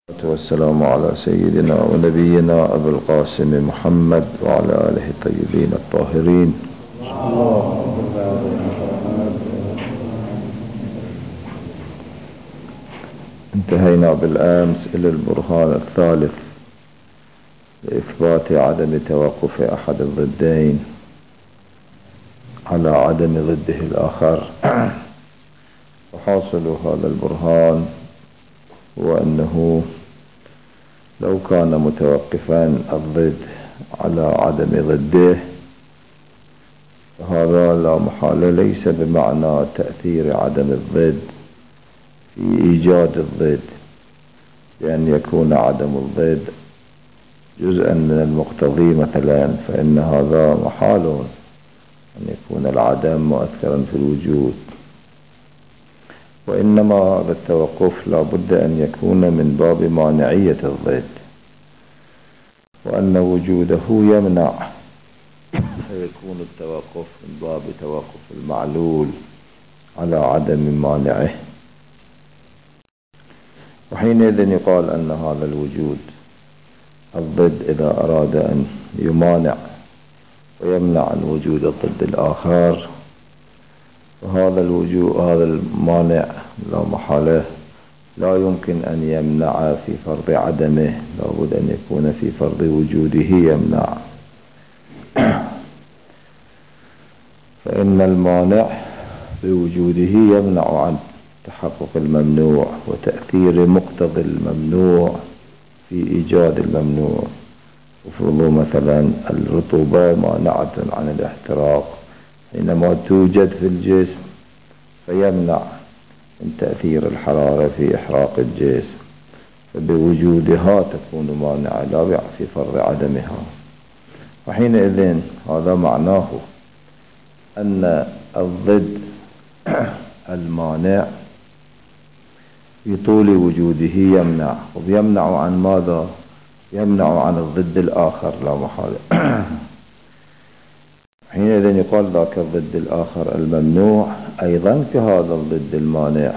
والسلام على سيدنا ونبينا أبي القاسم محمد وعلى آله الطيبين الطاهرين. انتهينا بالأمس إلى البرهان الثالث لإثبات عدم توقف أحد الضدين على عدم ضده الآخر. وحاصل هذا البرهان هو أنه لو كان متوقفا الضد على عدم ضده فهذا لا محالة ليس بمعنى تأثير عدم الضد في إيجاد الضد، لأن يكون عدم الضد جزءا من المقتضي مثلا، فإن هذا محال أن يكون العدم مؤثرا في الوجود. وإنما هذا التوقف لا بد أن يكون من باب مانعية الضد، وأن وجوده يمنع، فيكون التوقف من باب توقف المعلول على عدم مانعه. وحينئذ يقال أن هذا الوجود الضد إذا أراد أن يمانع ويمنع عن وجود الضد الآخر، وهذا الوجود هذا المانع لا محالة لا يمكن أن يمنع في فرض عدمه، لا بد أن يكون في فرض وجوده يمنع. فإن المانع بوجوده يمنع عن تحقق الممنوع وتأثير مقتضى الممنوع في إيجاد الممنوع. وفرضوا مثلا الرطوبة مانعة عن الاحتراق، حينما توجد في الجسم فيمنع من تأثير الحرارة في إحراق الجسم، فبوجودها تكون مانعة لا في فرض عدمها. وحينئذ هذا معناه أن الضد المانع في طول وجوده يمنع، ويمنع عن ماذا؟ يمنع عن الضد الآخر لا محالة. حينئذ يقال ذاك الضد الآخر الممنوع أيضا كهذا الضد المانع،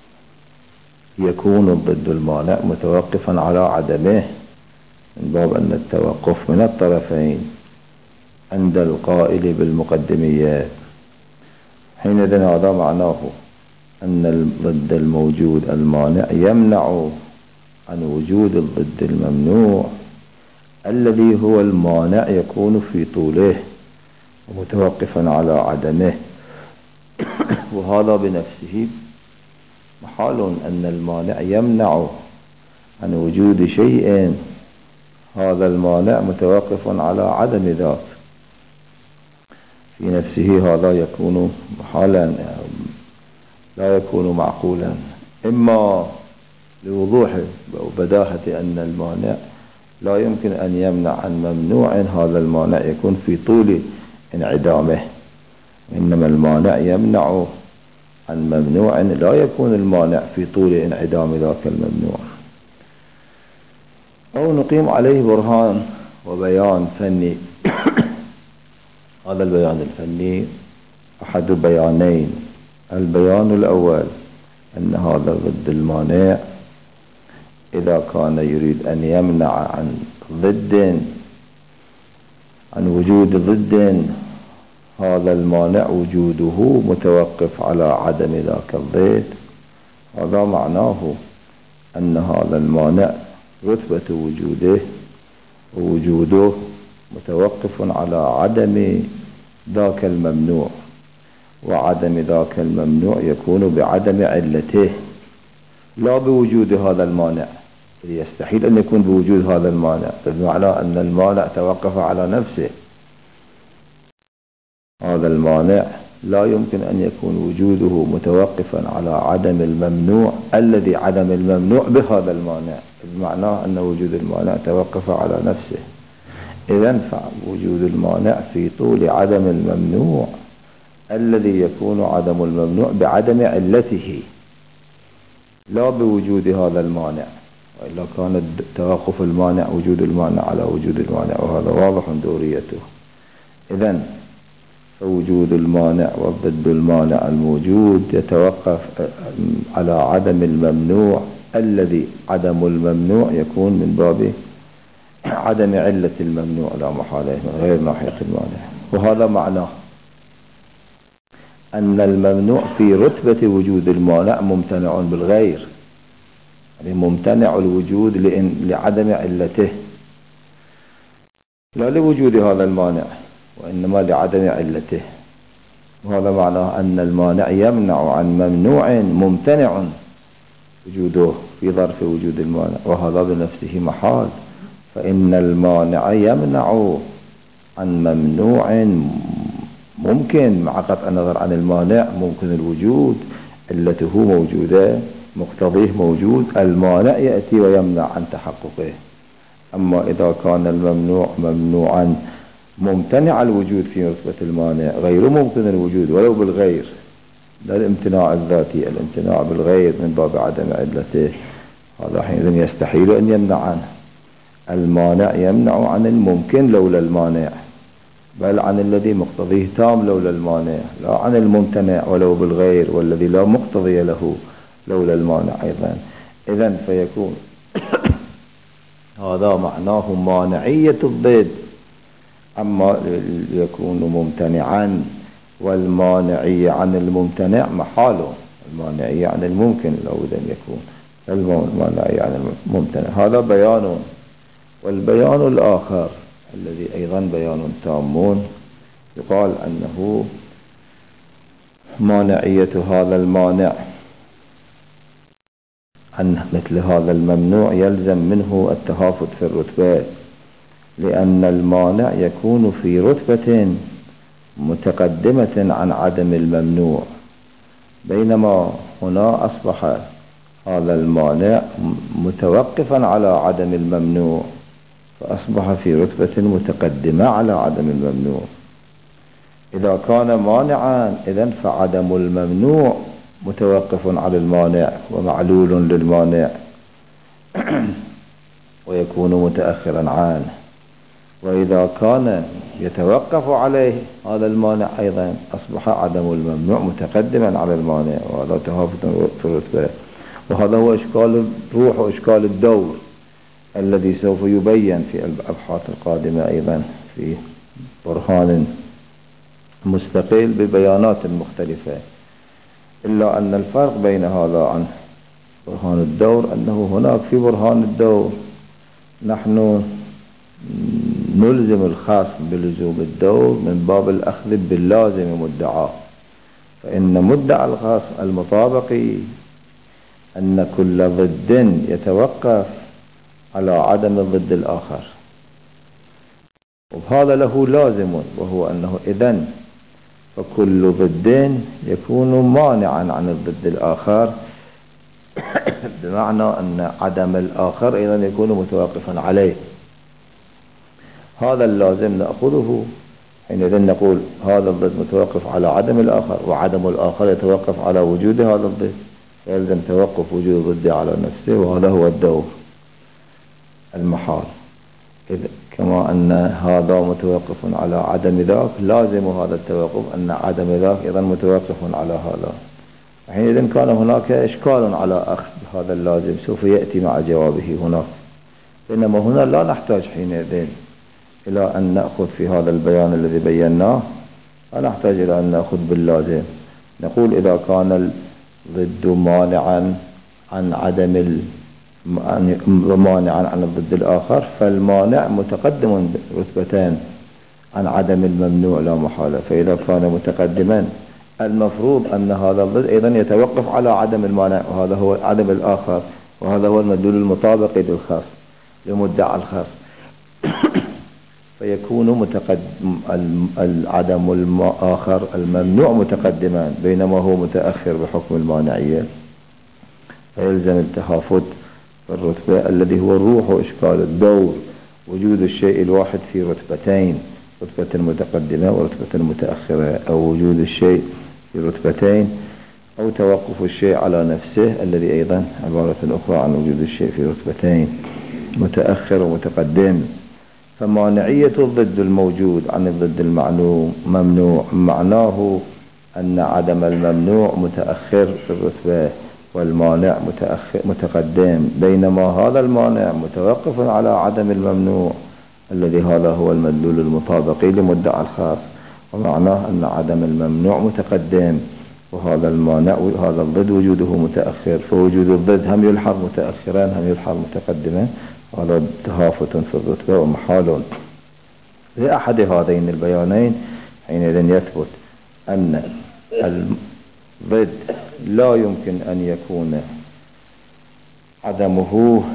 يكون الضد المانع متوقفا على عدمه، من باب أن التوقف من الطرفين عند القائل بالمقدميات. حينئذ هذا معناه أن الضد الموجود المانع يمنع عن وجود الضد الممنوع الذي هو المانع، يكون في طوله ومتوقفا على عدمه. وهذا بنفسه محال أن المانع يمنع عن وجود شيء هذا المانع متوقف على عدم ذاك في نفسه، هذا يكون محالا لا يكون معقولا، إما لوضوح وبداهة أن المانع لا يمكن أن يمنع عن ممنوع، هذا المانع يكون في طول انعدامه، إنما المانع يمنع عن ممنوع لا يكون المانع في طول انعدام ذاك الممنوع. أو نقيم عليه برهان وبيان فني. هذا البيان الفني أحد بيانين. البيان الأول أن هذا ضد المانع إذا كان يريد أن يمنع عن وجود ضد، هذا المانع وجوده متوقف على عدم ذاك الضد، هذا معناه أن هذا المانع رتبة وجوده متوقف على عدم ذاك الممنوع، وعدم ذاك الممنوع يكون بعدم علته لا بوجود هذا المانع. يستحيل أن يكون بوجود هذا المانع، بمعنى أن المانع توقف على نفسه. هذا المانع لا يمكن أن يكون وجوده متوقفا على عدم الممنوع الذي عدم الممنوع بهذا المانع، بمعنى أن وجود المانع توقف على نفسه. إذن فوجود المانع في طول عدم الممنوع الذي يكون عدم الممنوع بعدم علته لا بوجود هذا المانع، وإلا كان توقف المانع وجود المانع على وجود المانع، وهذا واضح دوريته. إذن فوجود المانع وضد المانع الموجود يتوقف على عدم الممنوع الذي عدم الممنوع يكون من باب عدم علة الممنوع لا محالة من غير ناحية المانع. وهذا معناه أن الممنوع في رتبة وجود المانع ممتنع بالغير، يعني ممتنع الوجود لعدم علته، لا لوجود هذا المانع وإنما لعدم علته. وهذا معناه أن المانع يمنع عن ممنوع ممتنع وجوده في ظرف وجود المانع، وهذا بنفسه محال، فإن المانع يمنع عن ممنوع ممكن مع قطع النظر عن المانع ممكن الوجود، علته موجودة، مقتضيه موجود، المانع يأتي ويمنع عن تحققه. أما إذا كان الممنوع ممنوعا ممتنع الوجود في رتبة المانع غير ممكن الوجود ولو بالغير، لا الامتناع الذاتي، الامتناع بالغير من باب عدم علته، هذا حينئذ يستحيل أن يمنع عنه. المانع يمنع عن الممكن لولا المانع، بل عن الذي مقتضيه تام لولا المانع، لا عن الممتنع ولو بالغير والذي لا مقتضي له لولا المانع أيضا. إذن فيكون هذا معناه مانعية الضد. أما يكون ممتنعا، والمانعية عن الممتنع محاله، المانعية عن الممكن لو أن يكون المانعية عن الممتنع. هذا بيان. والبيان الآخر الذي أيضا بيان تام يقال أنه مانعية هذا المانع عن مثل هذا الممنوع يلزم منه التهافت في الرتبة، لأن المانع يكون في رتبة متقدمة عن عدم الممنوع، بينما هنا أصبح هذا المانع متوقفا على عدم الممنوع، فأصبح في رتبة متقدمة على عدم الممنوع. إذا كان مانعا إذن فعدم الممنوع متوقف على المانع ومعلول للمانع ويكون متأخرا عنه. وإذا كان يتوقف عليه هذا المانع أيضا أصبح عدم الممنوع متقدما على المانع، وهذا تهافت في الرتبة. وهذا هو إشكال الروح وإشكال الدور الذي سوف يبين في الأبحاث القادمة أيضا في برهان مستقل ببيانات مختلفة. إلا أن الفرق بين هذا عن برهان الدور أنه هناك في برهان الدور نحن نلزم الخاص بلزوم الدور من باب الأخذ باللازم مدعاه، فإن مدعى الخاص المطابقي أن كل ضد يتوقف على عدم الضد الآخر، وهذا له لازم، وهو أنه إذن فكل ضد يكون مانعا عن الضد الآخر بمعنى أن عدم الآخر أيضا يكون متوقفا عليه. هذا اللازم نأخذه حينئذ نقول هذا الضد متوقف على عدم الآخر، وعدم الآخر يتوقف على وجود هذا الضد، يلزم توقف وجود الضد على نفسه، وهذا هو الدور المحال. كما أن هذا متوقف على عدم ذاك، لازم هذا التوقف أن عدم ذاك أيضا متوقف على هذا. حينئذ كان هناك إشكال على أخذ هذا اللازم سوف يأتي مع جوابه هناك، بينما هنا لا نحتاج حينئذ إلى أن نأخذ في هذا البيان الذي بيناه، لا نحتاج إلى أن نأخذ باللازم. نقول إذا كان الضد مانعا عن عدم مانعا عن الضد الآخر، فالمانع متقدم رتبتين عن عدم الممنوع لا محالة. فإذا كان متقدما المفروض أن هذا الضد أيضا يتوقف على عدم المانع، وهذا هو عدم الآخر، وهذا هو المدلول المطابق للخاص لمدعى الخاص فيكون متقدم العدم الآخر الممنوع متقدما بينما هو متأخر بحكم المانعية، فيلزم التهافت في الرتبة الذي هو الروح وإشكال الدور، وجود الشيء الواحد في رتبتين، رتبة متقدمة ورتبة متأخرة، أو وجود الشيء في رتبتين، أو توقف الشيء على نفسه الذي أيضا عبارة أخرى عن وجود الشيء في رتبتين متأخر ومتقدم. فمانعية الضد الموجود عن الضد المعلوم ممنوع معناه أن عدم الممنوع متأخر في الرتبة، والمانع متقدم، بينما هذا المانع متوقف على عدم الممنوع الذي هذا هو المدلول المطابقي لمدعى الخاص، ومعناه أن عدم الممنوع متقدم وهذا المانع وهذا الضد وجوده متأخر، فوجود الضد هم يلحظ متأخرا هم يلحظ متقدما، هذا تهافت في الرتبة ومحال. لأحد هذين البيانين حينئذ يثبت أن الضد لا يمكن أن يكون عدمه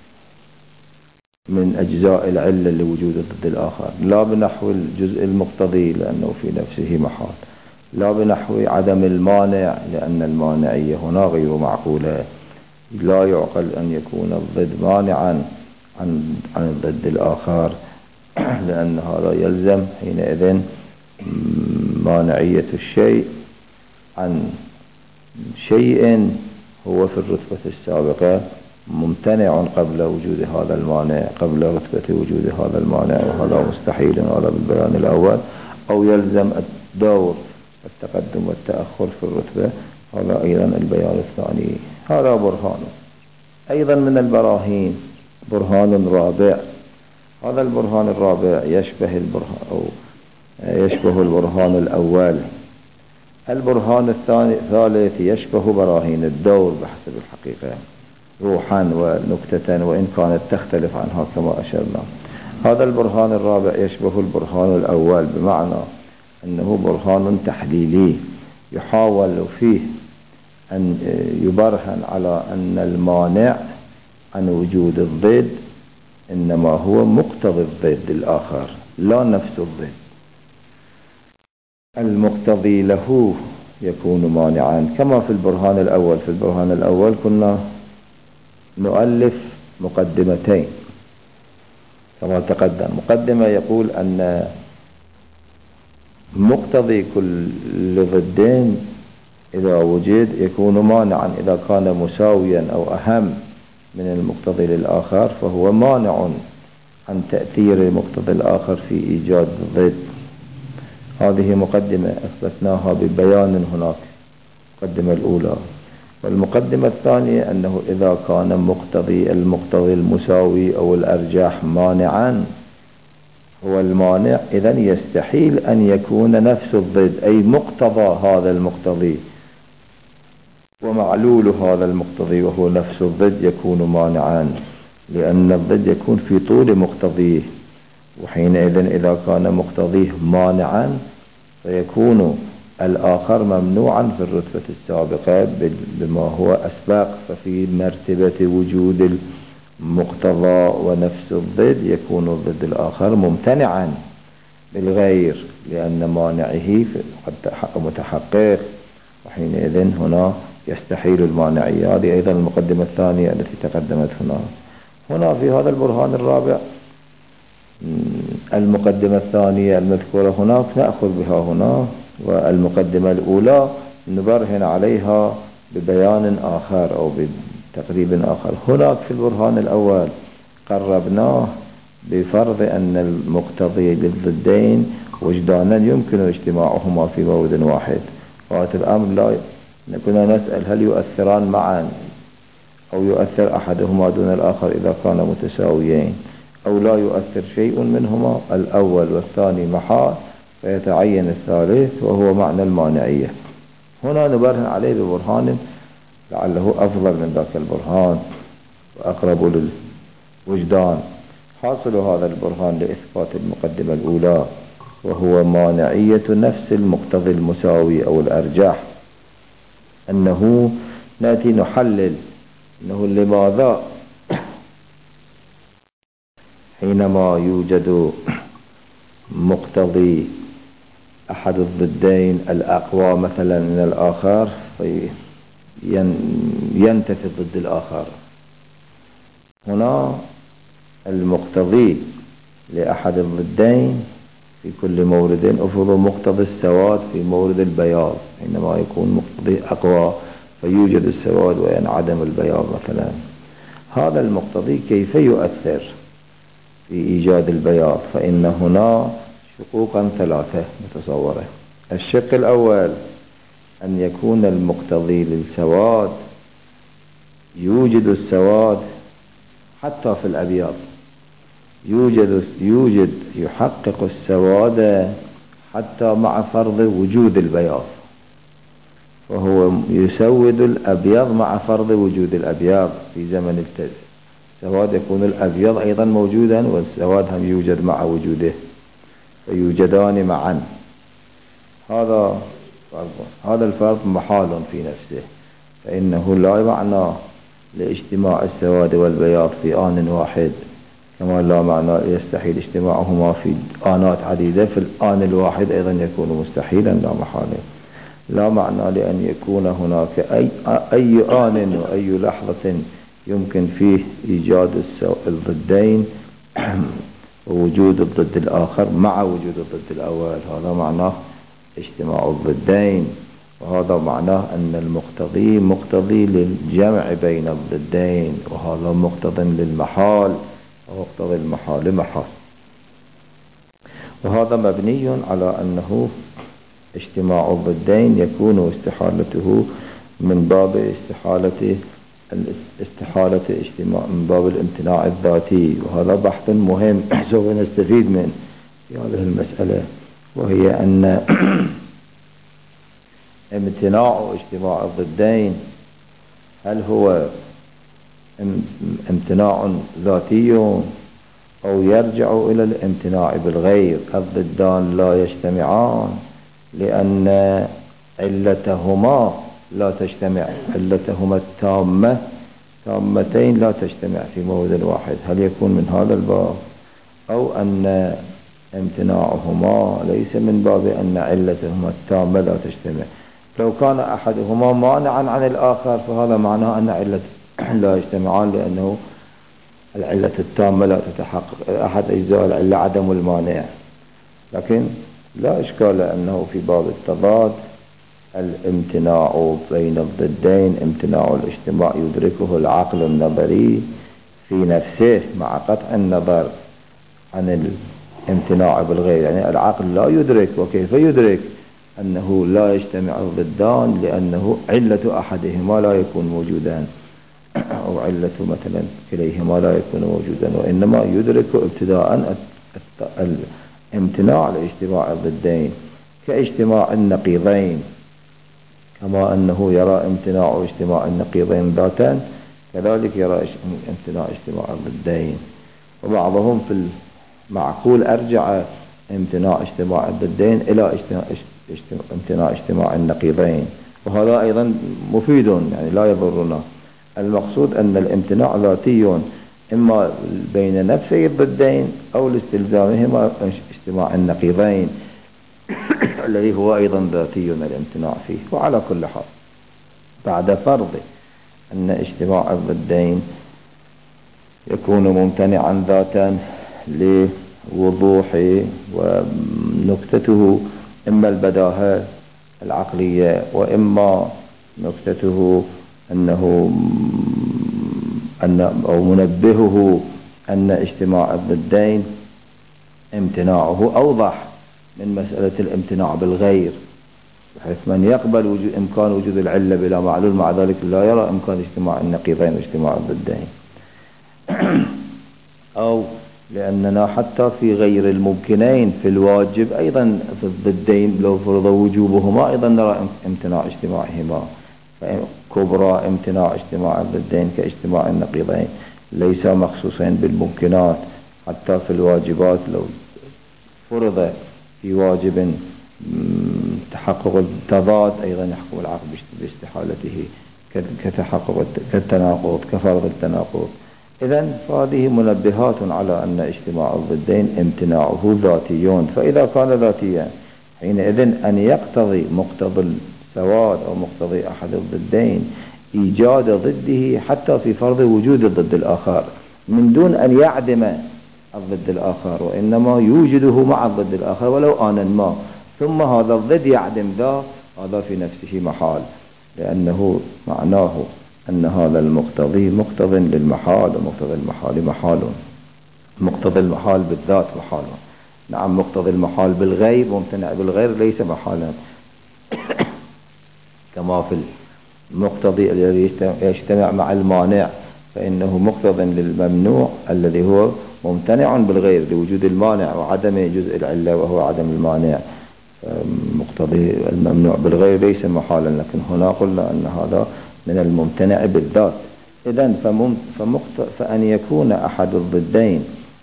من أجزاء العلة لوجود الضد الآخر، لا بنحو الجزء المقتضي لأنه في نفسه محال، لا بنحو عدم المانع لأن المانعية هنا غير معقولة، لا يعقل أن يكون الضد مانعا عن الضد الآخر، لأن هذا يلزم حينئذ مانعية الشيء عن شيء هو في الرتبة السابقة ممتنع قبل وجود هذا المانع، قبل رتبة وجود هذا المانع، وهذا مستحيل هذا بالبيان الأول، أو يلزم الدور التقدم والتأخر في الرتبة، هذا أيضا البيان الثاني. هذا برهان أيضا من البراهين. برهان رابع، هذا البرهان الرابع يشبه البرهان الأول. البرهان الثالث يشبه براهين الدور بحسب الحقيقة روحا ونكتة، وإن كانت تختلف عنها كما أشرنا. هذا البرهان الرابع يشبه البرهان الأول بمعنى أنه برهان تحليلي يحاول فيه أن يبرهن على أن المانع عن وجود الضد إنما هو مقتضي الضد الآخر لا نفس الضد. المقتضي له يكون مانعا كما في البرهان الأول. في البرهان الأول كنا نؤلف مقدمتين كما تقدم. مقدمة يقول أن مقتضي كل ضدين إذا وجد يكون مانعا، إذا كان مساويا أو أهم من المقتضي للآخر فهو مانع عن تأثير المقتضي الآخر في إيجاد الضد. هذه مقدمة أثبتناها ببيان هناك، المقدمة الأولى. والمقدمة الثانية أنه إذا كان المقتضي المساوي أو الأرجح مانعا هو المانع، إذن يستحيل أن يكون نفس الضد أي مقتضى هذا المقتضي ومعلول هذا المقتضي وهو نفس الضد يكون مانعا، لأن الضد يكون في طول مقتضيه، وحينئذ إذا كان مقتضيه مانعا فيكون الآخر ممنوعا في الرتبة السابقة بما هو أسبق. ففي مرتبة وجود المقتضى ونفس الضد يكون الضد الآخر ممتنعا بالغير لأن مانعه متحقق، وحينئذ هنا يستحيل المانعية. هذه أيضا المقدمة الثانية التي تقدمت هنا في هذا البرهان الرابع. المقدمة الثانية المذكورة هناك نأخذ بها هنا، والمقدمة الأولى نبرهن عليها ببيان آخر أو بتقريب آخر. هناك في البرهان الأول قربناه بفرض أن المقتضي للضدين وجدانا يمكن اجتماعهما في مورد واحد، وهذا الأمر لا كنا نسأل هل يؤثران معا أو يؤثر أحدهما دون الآخر إذا كانا متساويين، أو لا يؤثر شيء منهما الأول والثاني محال فيتعين الثالث وهو معنى المانعية. هنا نبرهن عليه ببرهان لعله أفضل من ذاك البرهان وأقرب للوجدان. حاصل هذا البرهان لإثبات المقدمة الأولى وهو مانعية نفس المقتضي المساوي أو الأرجح، أنه نأتي نحلل أنه لماذا حينما يوجد مقتضي أحد الضدين الأقوى مثلا من الآخر ينتفي ضد الآخر. هنا المقتضي لأحد الضدين في كل مورد أفضل مقتضي السواد في مورد البياض، حينما يكون مقتضي أقوى فيوجد السواد وينعدم البياض مثلا. هذا المقتضي كيف يؤثر في إيجاد البياض؟ فإن هنا شقوقا ثلاثة متصورة. الشق الأول أن يكون المقتضي للسواد يوجد السواد حتى في الأبيض، يوجد يحقق السواد حتى مع فرض وجود البياض، وهو يسود الأبيض مع فرض وجود الأبيض في زمن السواد، يكون الأبيض أيضا موجودا والسواد هم يوجد مع وجوده، فيوجدان معا. هذا الفرق محال في نفسه، فإنه لا معنى لاجتماع السواد والبياض في آن واحد، كما لا معنى يستحيل اجتماعهما في آنات عديدة في الآن الواحد أيضا يكون مستحيلا لا محالة. لا معنى لأن يكون هناك أي آن وأي لحظة يمكن فيه إيجاد الضدين ووجود الضد الآخر مع وجود الضد الأول، هذا معناه اجتماع الضدين، وهذا معناه أن المقتضي مقتضي للجمع بين الضدين، وهذا مقتضي للمحال، ومقتضي المحال محال. وهذا مبني على أنه اجتماع الضدين يكون استحالته من باب استحالة اجتماع من باب الامتناع الذاتي، وهذا بحث مهم سوف نستفيد منه في هذه المسألة، وهي أن امتناع اجتماع الضدين هل هو امتناع ذاتي أو يرجع إلى الامتناع بالغير. الضدان لا يجتمعان لأن علتهما لا تجتمع، علتهما تامتين لا تجتمع في موضع واحد. هل يكون من هذا الباب، أو أن امتناعهما ليس من باب أن علتهما التامة لا تجتمع؟ لو كان أحدهما مانعا عن الآخر فهذا معناه أن علة لا يجتمعان، لأنه العلة التامة لا تتحقق، أحد أجزاء العلة عدم المانع. لكن لا إشكال أنه في باب التضاد الامتناع بين الضدين امتناع الاجتماع يدركه العقل النظري في نفسه مع قطع النظر عن الامتناع بالغير. يعني العقل لا يدرك، وكيف يدرك أنه لا يجتمع الضدان؟ لأنه علة أحدهما لا يكون موجودا، أو علة مثلا كليهما لا يكون موجودا، وإنما يدرك ابتداء الامتناع لاجتماع الضدين كاجتماع النقيضين، كما أنه يرى امتناع اجتماع النقيضين ذاتا كذلك يرى امتناع اجتماع الضدين. وبعضهم في المعقول أرجع امتناع اجتماع الضدين إلى امتناع اجتماع النقيضين، وهذا أيضا مفيد يعني لا يضرنا. المقصود أن الامتناع ذاتي إما بين نفسي الضدين أو لاستلزامهما اجتماع النقيضين الذي هو أيضا ذاتي الامتناع فيه. وعلى كل حال بعد فرض أن اجتماع الضدين يكون ممتنعا ذاتا لوضوح ونكتته إما البداهة العقلية، وإما نكتته أنه أو منبهه أن اجتماع الضدين امتناعه أوضح من مسألة الامتناع بالغير، بحيث من يقبل إمكان وجود العلة بلا معلول مع ذلك لا يرى إمكان اجتماع النقيضين واجتماع الضدين. أو لأننا حتى في غير الممكنين في الواجب أيضا في الضدين لو فرض وجوبهما أيضا نرى امتناع اجتماعهما، كبرى امتناع اجتماع الضدين كاجتماع النقيضين، ليس مخصوصين بالممكنات. حتى في الواجبات لو فرض في واجب تحقق التضاد أيضا يحكم العقل باستحالته كتحقق التناقض كفرض التناقض. إذن فهذه منبهات على أن اجتماع الضدين امتناعه ذاتي. فإذا كان ذاتيا حينئذ أن يقتضي مقتضى السواد أو مقتضي أحد الضدين إيجاد ضده حتى في فرض وجود الضد الآخر من دون أن يعدم الضد الآخر، وإنما يوجده مع الضد الآخر ولو آنا ما، ثم هذا الضد يعدم ذا، هذا في نفسه محال، لأنه معناه أن هذا المقتضي مقتض للمحال، ومقتضى المحال محال. مقتضى المحال بالذات محال. نعم مقتضى المحال بالغيب وممتنع بالغير ليس محالا كما في المقتضي الذي يجتمع مع المانع فإنه مقتض للممنوع الذي هو ممتنع بالغير لوجود المانع وعدم جزء العلة وهو عدم المانع. مقتضي الممنوع بالغير ليس محالا، لكن هنا قلنا أن هذا من الممتنع بالذات. إذن فأن يكون أحد الضدين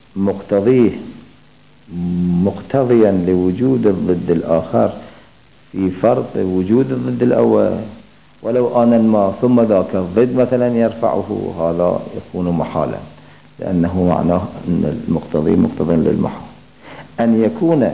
مقتضيا لوجود الضد الآخر في فرض وجود الضد الأول ولو آنا ما ثم ذاك الضد مثلا يرفعه، هذا يكون محالا لأنه معناه أن المقتضي مقتضى للمحال. أن يكون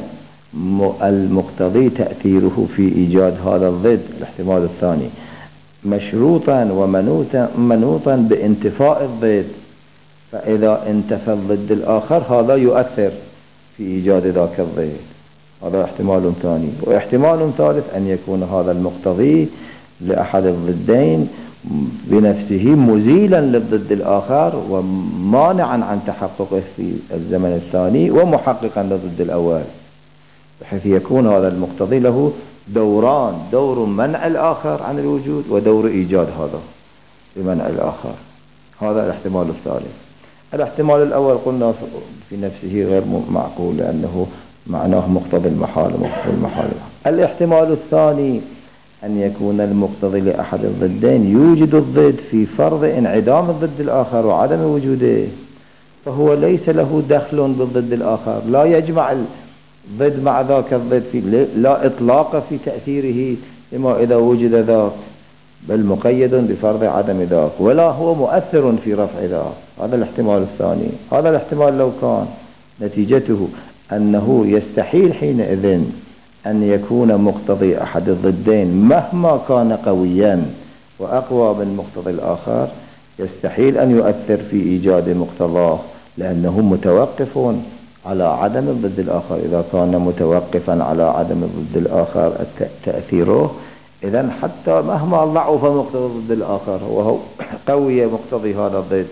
المقتضي تأثيره في إيجاد هذا الضد الاحتمال الثاني مشروطا ومنوطا بانتفاء الضد، فإذا انتفى الضد الآخر هذا يؤثر في إيجاد ذاك الضد، هذا احتمال ثاني. واحتمال ثالث أن يكون هذا المقتضي لأحد الضدين بنفسه مزيلا للضد الآخر ومانعا عن تحققه في الزمن الثاني ومحققا للضد الأول، بحيث يكون هذا المقتضي له دوران، دور منع الآخر عن الوجود ودور إيجاد هذا بمنع الآخر. هذا الاحتمال الثالث. الاحتمال الأول قلنا في نفسه غير معقول لأنه معناه مقتضى المحال ومقتضى المحال. الاحتمال الثاني أن يكون المقتضي لأحد الضدين يوجد الضد في فرض انعدام الضد الآخر وعدم وجوده، فهو ليس له دخل بالضد الآخر، لا يجمع الضد مع ذاك الضد، لا إطلاق في تأثيره لما إذا وجد ذاك، بل مقيد بفرض عدم ذاك، ولا هو مؤثر في رفع ذاك. هذا الاحتمال الثاني. هذا الاحتمال لو كان نتيجته أنه يستحيل حينئذ أن يكون مقتضي أحد الضدين مهما كان قويا وأقوى من مقتضي الآخر، يستحيل أن يؤثر في إيجاد مقتضاه لأنه متوقف على عدم الضد الآخر. إذا كان متوقفا على عدم الضد الآخر تأثيره، إذن حتى مهما ضعف مقتضى الضد الآخر وهو قوي مقتضي هذا الضد،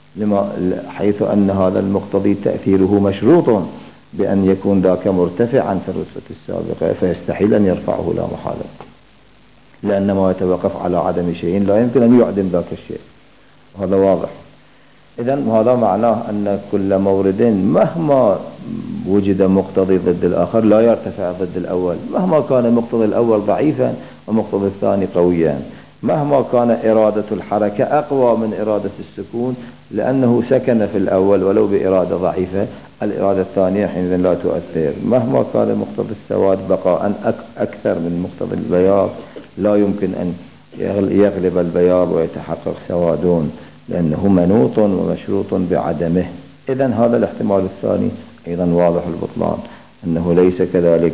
حيث أن هذا المقتضي تأثيره مشروط بأن يكون ذاك مرتفعا في الرتبة السابقة، فيستحيل أن يرفعه لا محالة، لأن ما يتوقف على عدم شيء لا يمكن أن يعدم ذاك الشيء، وهذا واضح. إذن هذا معناه أن كل مورد مهما وجد مقتضي ضد الآخر لا يرتفع ضد الأول، مهما كان مقتضي الأول ضعيفا ومقتضي الثاني قويا، مهما كان إرادة الحركة أقوى من إرادة السكون لأنه سكن في الأول ولو بإرادة ضعيفة، الإرادة الثانية حينئذ لا تؤثر. مهما كان مقتضي السواد بقاء أكثر من مقتضي البياض، لا يمكن أن يغلب البياض ويتحقق سوادون لأنه منوط ومشروط بعدمه. إذن هذا الاحتمال الثاني أيضا واضح البطلان، أنه ليس كذلك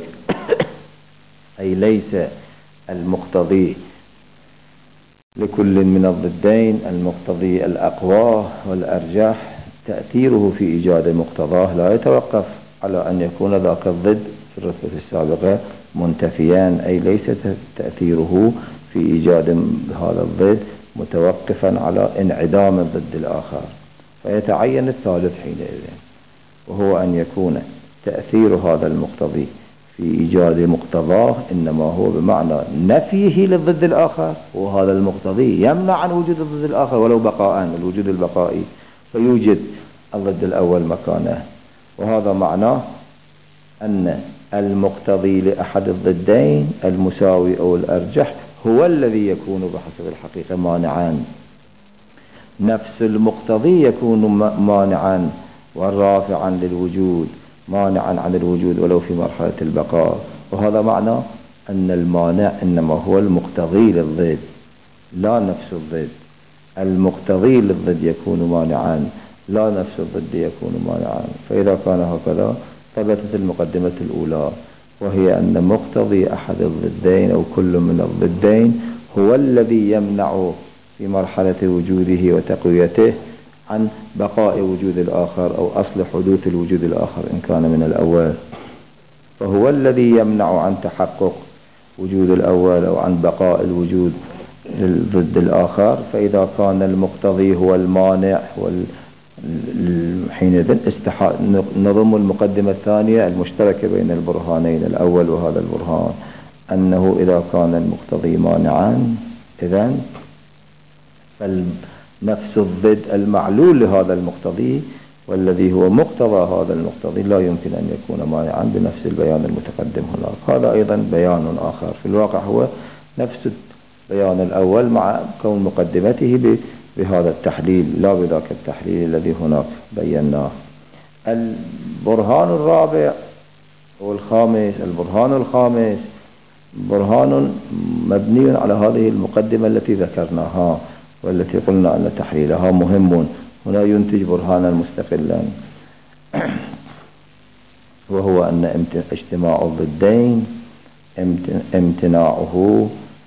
أي ليس المقتضي لكل من الضدين المقتضي الأقوى والأرجح تأثيره في إيجاد مقتضاه لا يتوقف على أن يكون ذاك الضد في الرتبة السابقة منتفيان، أي ليس تأثيره في إيجاد هذا الضد متوقفا على انعدام الضد الآخر، فيتعين الثالث حينئذ، وهو أن يكون تأثير هذا المقتضي في إيجاد مقتضاه إنما هو بمعنى نفيه للضد الآخر، وهذا المقتضي يمنع عن وجود الضد الآخر ولو بقاء، الوجود البقائي، فيوجد الضد الأول مكانه. وهذا معناه أن المقتضي لأحد الضدين المساوي أو الأرجح هو الذي يكون بحسب الحقيقة مانعا، نفس المقتضي يكون مانعا والرافعا للوجود، مانعا عن الوجود ولو في مرحلة البقاء. وهذا معنى أن المانع إنما هو المقتضي للضد لا نفس الضد، المقتضي للضد يكون مانعا لا نفس الضد يكون مانعا. فإذا كان هكذا ثبتت المقدمة الأولى، وهي أن مقتضي أحد الضدين أو كل من الضدين هو الذي يمنع في مرحلة وجوده وتقويته عن بقاء وجود الآخر أو أصل حدوث الوجود الآخر إن كان من الأول، فهو الذي يمنع عن تحقق وجود الأول أو عن بقاء الوجود ضد الآخر. فإذا كان المقتضي هو المانع حينئذ نضم المقدمة الثانية المشتركة بين البرهانين الأول وهذا البرهان، أنه إذا كان المقتضي مانعا إذن فنفس الضد المعلول لهذا المقتضي والذي هو مقتضى هذا المقتضي لا يمكن أن يكون مانعا بنفس البيان المتقدم هناك. هذا أيضا بيان آخر في الواقع هو نفس البيان الأول مع كون مقدمته بهذا التحليل لا بذاك التحليل الذي هناك بيناه. البرهان الرابع والخامس، البرهان الخامس برهان مبني على هذه المقدمة التي ذكرناها والتي قلنا أن تحليلها مهم. هنا ينتج برهانا مستقلا وهو أن اجتماع الضدين امتناعه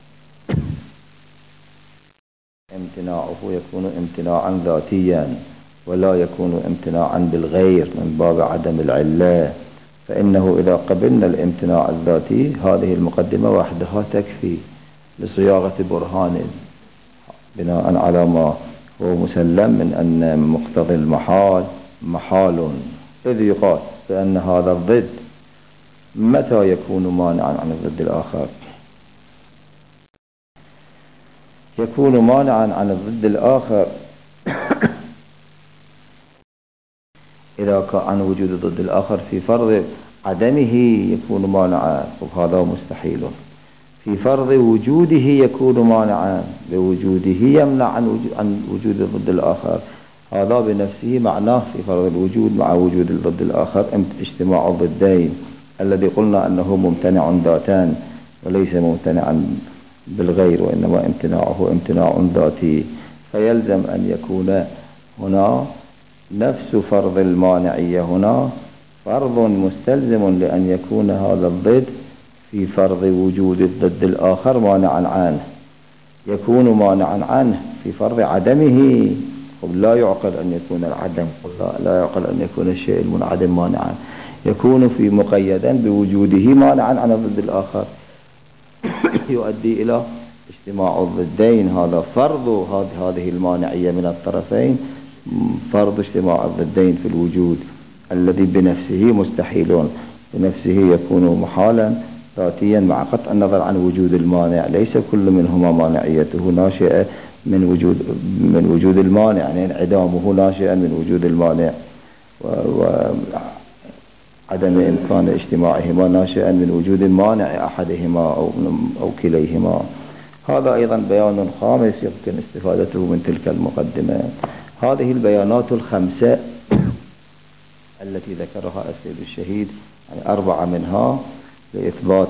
يكون امتناعا ذاتيا ولا يكون امتناعا بالغير من باب عدم العلة. فإنه إذا قبلنا الامتناع الذاتي هذه المقدمة وحدها تكفي لصياغة برهان بناء على ما هو مسلم من أن مقتضي المحال محال. إذ يقال بأن هذا الضد متى يكون مانعا عن الضد الآخر؟ يكون مانعا عن الضد الآخر إذا كان عن وجود الضد الآخر في فرض عدمه يكون مانعا، وهذا مستحيل. في فرض وجوده يكون مانعا، بوجوده يمنع عن وجود الضد الآخر. هذا بنفسه معناه في فرض الوجود مع وجود الضد الآخر اجتماع الضدين الذي قلنا أنه ممتنع ذاتان وليس ممتنعا بالغير، وإنما امتناعه امتناع ذاتي. فيلزم أن يكون هنا نفس فرض المانعية هنا فرض مستلزم لأن يكون هذا الضد في فرض وجود الضد الآخر مانعا عنه. يكون مانعا عنه في فرض عدمه. لا يعقل أن يكون العدم، لا يعقل أن يكون الشيء المنعدم مانعا. يكون في مقيدا بوجوده مانعا عن الضد الآخر يؤدي إلى اجتماع الضدين. هذا فرض هذه المانعية من الطرفين، فرض اجتماع الضدين في الوجود الذي بنفسه مستحيل، بنفسه يكون محالا ذاتيا مع قطع النظر عن وجود المانع. ليس كل منهما مانعيته ناشئة من وجود المانع، يعني انعدامه ناشئا من وجود المانع، وعدم إمكان اجتماعهما ناشئا من وجود المانع أحدهما أو كليهما. هذا أيضا بيان خامس يمكن استفادته من تلك المقدمة. هذه البيانات الخمسة التي ذكرها السيد الشهيد، يعني 4 منها لإثبات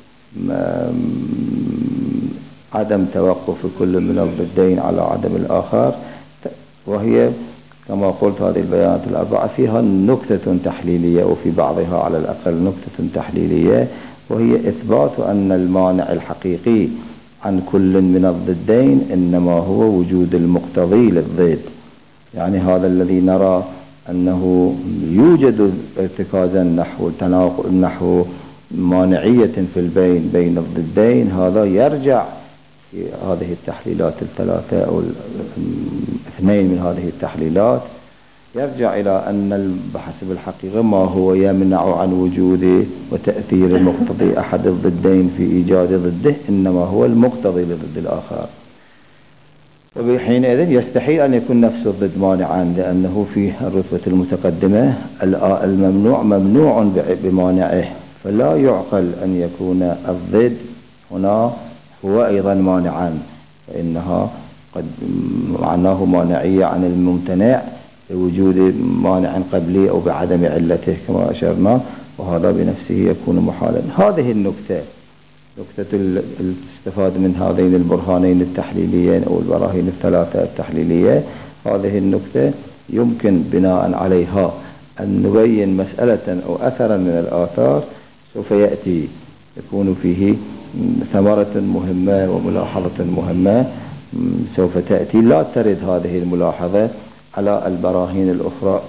عدم توقف كل من الضدين على عدم الآخر، وهي كما قلت هذه البيانات 4 فيها نكتة تحليلية، وفي بعضها على الأقل نكتة تحليلية، وهي إثبات أن المانع الحقيقي عن كل من الضدين إنما هو وجود المقتضي للضد. يعني هذا الذي نرى أنه يوجد ارتكازا نحو مانعية في البين بين الضدين، هذا يرجع في هذه التحليلات الثلاثة أو 2 من هذه التحليلات يرجع إلى أن بحسب الحقيقة ما هو يمنع عن وجود وتأثير مقتضي أحد الضدين في إيجاد ضده إنما هو المقتضي لضد الآخر. وبحينئذ يستحيل أن يكون نفس الضد مانعا، لأنه في الرتبة المتقدمة الممنوع ممنوع بمانعه، فلا يعقل أن يكون الضد هنا هو أيضا مانعا، فإنها قد معناه مانعية عن الممتنع بوجود مانع قبلي أو بعدم علته كما أشرنا، وهذا بنفسه يكون محالا. هذه النكتة الاستفاد من هذين البرهانين التحليليين أو البراهين الثلاثة التحليلية. هذه النكتة يمكن بناء عليها أن نبين مسألة أو أثرا من الآثار سوف يأتي يكون فيه ثمرة مهمة وملاحظة مهمة سوف تأتي. لا ترد هذه الملاحظة على البراهين الأخرى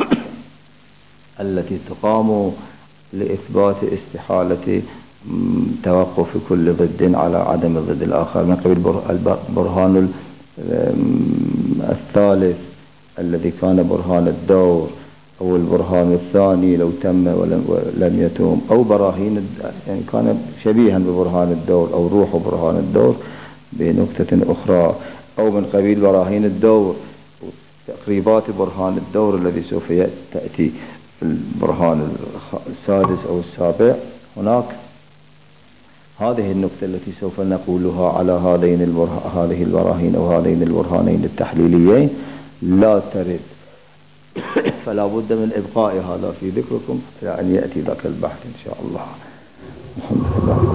التي تقام لإثبات استحالة توقف كل ضد على عدم الضد الآخر، من قبل البرهان الثالث الذي كان برهان الدور، أو البرهان الثاني لو تم ولم يتم، أو براهين يعني كان شبيها ببرهان الدور أو روح برهان الدور، بنكتة أخرى، أو من قبيل براهين الدور تقريبات برهان الدور الذي سوف تأتي البرهان السادس أو السابع. هناك هذه النكتة التي سوف نقولها على هذه البراهين أو هذين البرهانين التحليليين لا ترد، فلا بد من إبقاء هذا في ذكركم إلى أن يأتي ذاك البحث إن شاء الله. الحمد لله.